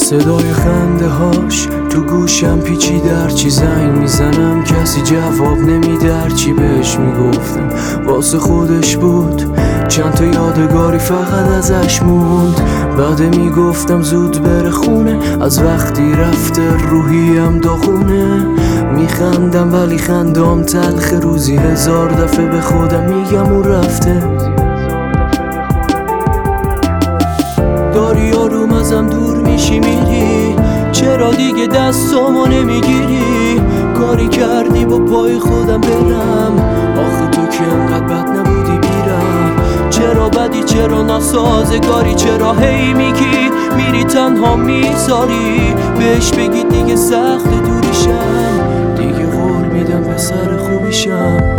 صدای خنده هاش تو گوشم پیچیده، هرچی زنگ میزنم کسی جواب نمیده. هرچی بهش میگفتم واسه خودش بود، چند تا یادگاری فقط ازش موند. بعد میگفتم زود بره خونه، از وقتی رفته روحیم داغونه. میخندم ولی خندام تلخ، روزی 1000 دفعه به خودم میگم اون رفته. داری آروم ازم دور میشی میری، چرا دیگه دستامو نمیگیری؟ کاری کردی با پای خودم برم، آخه تو که انقدر بد نبودی بیرم. چرا بدی، چرا ناسازگاری، چرا هی میری تنها میذاری؟ بهش بگی دیگه سخت دوریشم، دیگه قول میدم به سر خوبیشم.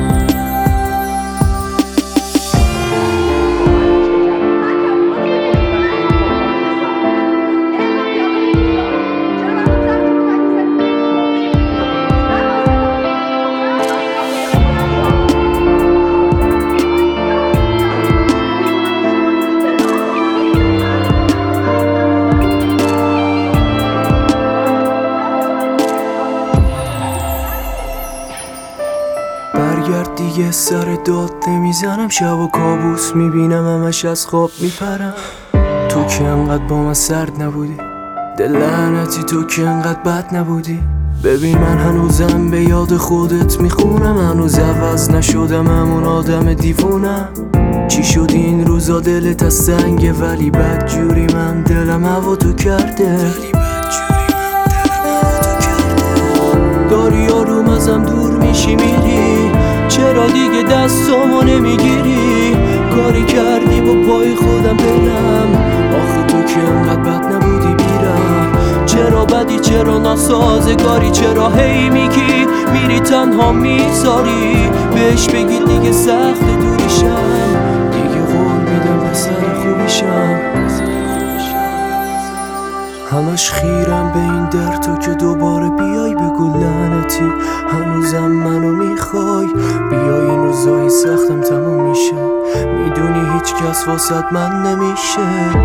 برگرد دیگه، سر داد نمیزنم، شب و کابوس میبینم همش از خواب میپرم. تو که انقدر با من سرد نبودی، دل لعنتی تو که انقدر بد نبودی. ببین من هنوزم به یاد خودت میخونم، هنوز عوض نشدم، همون آدم دیوونم. چی شد این روزا دلت از سنگه، ولی بدجوری من دلم هوا تو کرده. داری آروم ازم دور میشی میری، چرا دیگه دستامو نمیگیری؟ کاری کردی با پای خودم برم، آخه تو که انقدر بد نبودی بیرم. چرا بدی، چرا ناسازگاری، چرا هی میری تنها میذاری؟ بهش بگی دیگه سخت دوریشم، دیگه قول میدم به سر خوبیشم. همش خیرم به این در تو که دوباره بیای بگو لعنتی هنوزم منو میخوای. بیای این روزای سختم تموم میشه، میدونی هیچ کس واسد من نمیشه.